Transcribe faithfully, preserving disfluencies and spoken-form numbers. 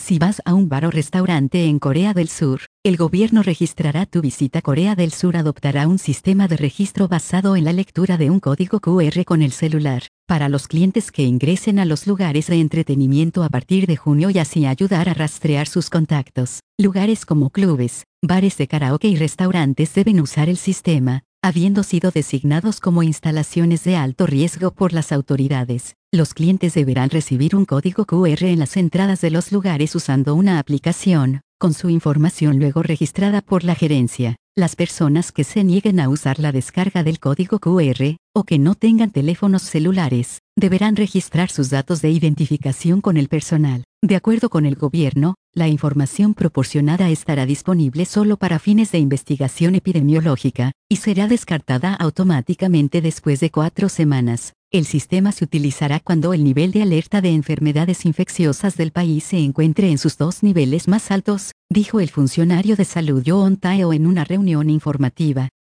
Si vas a un bar o restaurante en Corea del Sur, el gobierno registrará tu visita. Corea del Sur adoptará un sistema de registro basado en la lectura de un código cu erre con el celular, para los clientes que ingresen a los lugares de entretenimiento a partir de junio y así ayudar a rastrear sus contactos. Lugares como clubes, bares de karaoke y restaurantes deben usar el sistema, habiendo sido designados como instalaciones de alto riesgo por las autoridades. Los clientes deberán recibir un código cu erre en las entradas de los lugares usando una aplicación, con su información luego registrada por la gerencia. Las personas que se nieguen a usar la descarga del código cu erre, o que no tengan teléfonos celulares, deberán registrar sus datos de identificación con el personal. De acuerdo con el gobierno, la información proporcionada estará disponible solo para fines de investigación epidemiológica, y será descartada automáticamente después de cuatro semanas. El sistema se utilizará cuando el nivel de alerta de enfermedades infecciosas del país se encuentre en sus dos niveles más altos, dijo el funcionario de salud Yoon Tae-oh en una reunión informativa.